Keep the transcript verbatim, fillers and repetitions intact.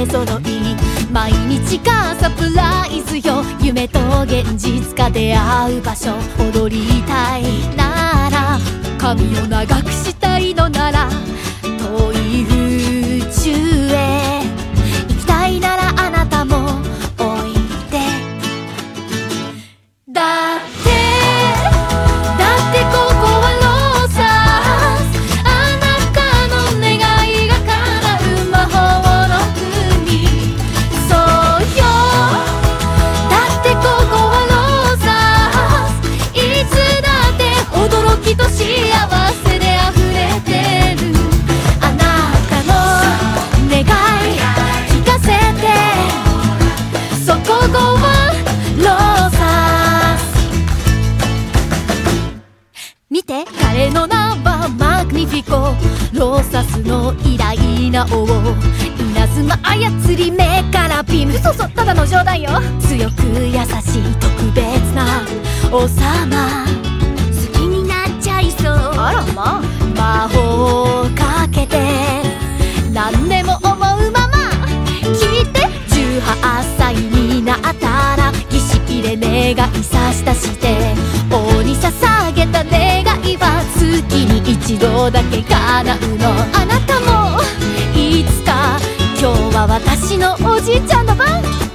出揃い、毎日がサプライズよ。夢と現実が出会う場所、踊りたいなら髪を長くしたいのなら遠い宇宙へ行きたいならあなたもおいで。だってだってここはローサス、あなたの願いが叶う魔法の国。そうよ、だってここはローサス、いつだって驚きと幸せで溢れてる。あなたの願い聞かせて、そこはローサス。見て、彼の名はマグニフィコ、ローサスの偉大な王、稲妻操り目からビーム。そうそう、ただの冗談よ。強く優しい特別な王様、好きになっちゃいそう。あらまあ、魔法をかけて何でも思うまま聞いて。じゅうはっさいになったら儀式で願いさしたして、王に捧げた願いは月に一度だけ叶うの。あなたもいつか今日は私のおじいちゃんの番。